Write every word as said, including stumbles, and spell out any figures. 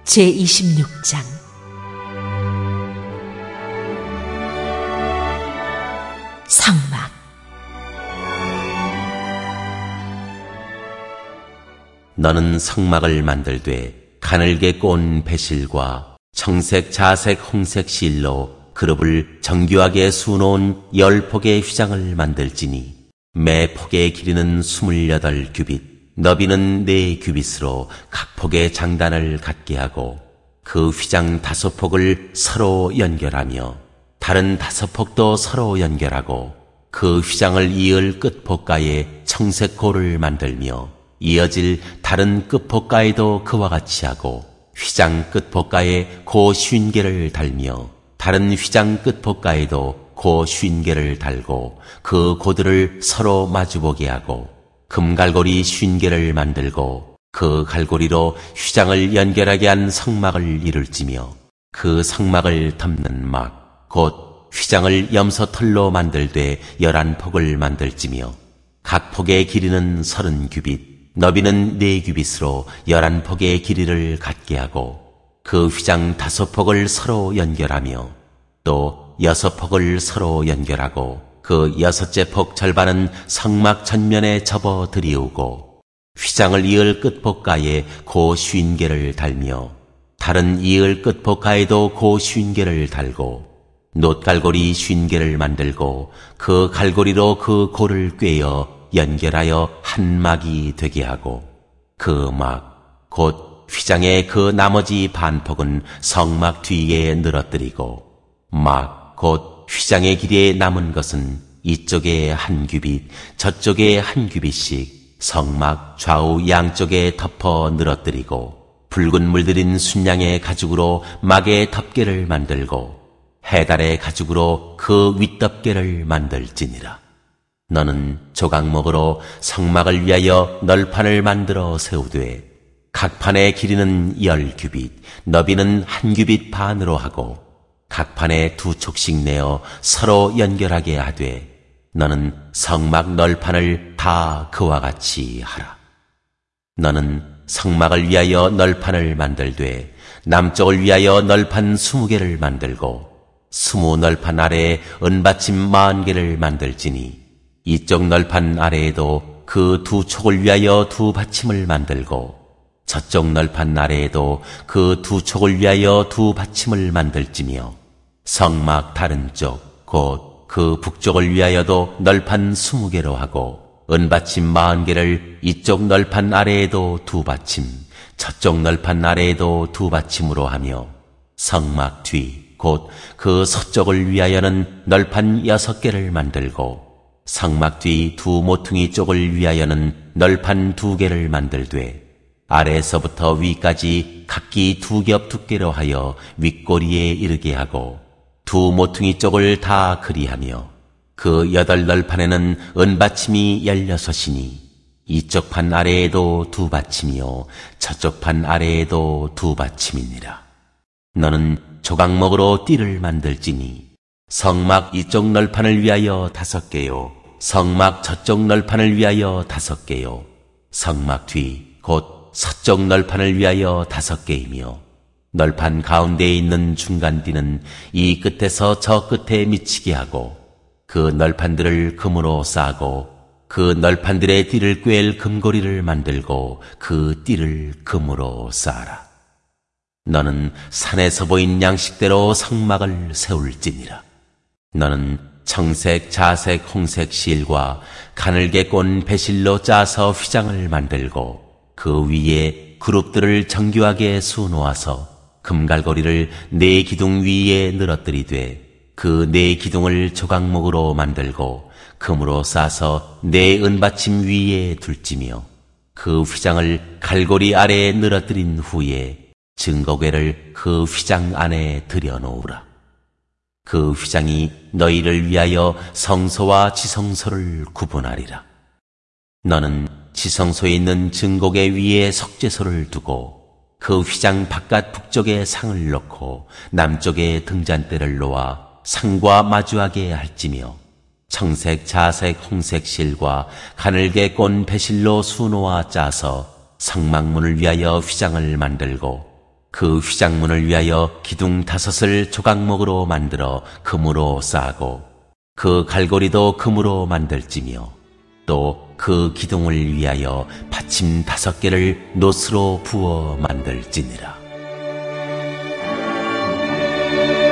제이십육 장 성막. 너는 성막을 만들되 가늘게 꼰 배실과 청색, 자색, 홍색 실로 그룹을 정교하게 수놓은 열 폭의 휘장을 만들지니 매 폭의 길이는 스물여덟 규빗, 너비는 네 규빗으로 각 폭의 장단을 갖게 하고 그 휘장 다섯 폭을 서로 연결하며 다른 다섯 폭도 서로 연결하고 그 휘장을 이을 끝폭가에 청색 고를 만들며 이어질 다른 끝폭가에도 그와 같이 하고 휘장 끝폭가에 고 쉰 개를 달며 다른 휘장 끝폭가에도 고 쉰 개를 달고 그 고들을 서로 마주보게 하고 금갈고리 쉰 개를 만들고 그 갈고리로 휘장을 연결하게 한 성막을 이룰지며 그 성막을 덮는 막, 곧 휘장을 염소털로 만들되 열한 폭을 만들지며 각 폭의 길이는 서른 규빗, 너비는 네 규빗으로 열한 폭의 길이를 갖게 하고 그 휘장 다섯 폭을 서로 연결하며 또 여섯 폭을 서로 연결하고 그 여섯째 폭 절반은 성막 전면에 접어 들이우고 휘장을 이을 끝폭가에 고 쉰 개를 달며 다른 이을 끝폭가에도 고 쉰 개를 달고 놋갈고리 쉰 개를 만들고 그 갈고리로 그 고를 꿰어 연결하여 한 막이 되게 하고 그 막, 곧 휘장의 그 나머지 반폭은 성막 뒤에 늘어뜨리고 막, 곧 휘장의 길이에 남은 것은 이쪽에 한 규빗, 저쪽에 한 규빗씩 성막 좌우 양쪽에 덮어 늘어뜨리고 붉은 물들인 순양의 가죽으로 막의 덮개를 만들고 해달의 가죽으로 그 윗덮개를 만들지니라. 너는 조각목으로 성막을 위하여 널판을 만들어 세우되 각 판의 길이는 열 규빗, 너비는 한 규빗 반으로 하고 각 판에 두 촉씩 내어 서로 연결하게 하되 너는 성막 널판을 다 그와 같이 하라. 너는 성막을 위하여 널판을 만들되 남쪽을 위하여 널판 스무 개를 만들고 스무 널판 아래에 은받침 마흔 개를 만들지니 이쪽 널판 아래에도 그 두 촉을 위하여 두 받침을 만들고 저쪽 널판 아래에도 그 두 촉을 위하여 두 받침을 만들지며 성막 다른 쪽, 곧 그 북쪽을 위하여도 널판 스무 개로 하고 은받침 마흔 개를 이쪽 널판 아래에도 두 받침, 저쪽 널판 아래에도 두 받침으로 하며 성막 뒤, 곧 그 서쪽을 위하여는 널판 여섯 개를 만들고 성막 뒤 두 모퉁이 쪽을 위하여는 널판 두 개를 만들되 아래에서부터 위까지 각기 두 겹 두께로 하여 윗꼬리에 이르게 하고 두 모퉁이 쪽을 다 그리하며 그 여덟 널판에는 은받침이 열여섯이니 이쪽 판 아래에도 두 받침이요 저쪽 판 아래에도 두 받침이니라. 너는 조각목으로 띠를 만들지니 성막 이쪽 널판을 위하여 다섯 개요 성막 저쪽 널판을 위하여 다섯 개요 성막 뒤 곧 서쪽 널판을 위하여 다섯 개이며 널판 가운데에 있는 중간띠는 이 끝에서 저 끝에 미치게 하고 그 널판들을 금으로 싸고 그 널판들의 띠를 꿰일 금고리를 만들고 그 띠를 금으로 싸라. 너는 산에서 보인 양식대로 성막을 세울지니라. 너는 청색, 자색, 홍색 실과 가늘게 꼰 배실로 짜서 휘장을 만들고 그 위에 그룹들을 정교하게 수놓아서 금갈고리를 네 기둥 위에 늘어뜨리되 그 네 기둥을 조각목으로 만들고 금으로 싸서 네 은받침 위에 둘지며 그 휘장을 갈고리 아래에 늘어뜨린 후에 증거궤를 그 휘장 안에 들여놓으라. 그 휘장이 너희를 위하여 성소와 지성소를 구분하리라. 너는 지성소에 있는 증거궤 위에 석죄소를 두고 그 휘장 바깥 북쪽에 상을 놓고 남쪽에 등잔대를 놓아 상과 마주하게 할지며 청색, 자색, 홍색 실과 가늘게 꼰 배실로 수놓아 짜서 성막문을 위하여 휘장을 만들고 그 휘장문을 위하여 기둥 다섯을 조각목으로 만들어 금으로 싸고 그 갈고리도 금으로 만들지며 또 그 기둥을 위하여 받침 다섯 개를 노스로 부어 만들지니라.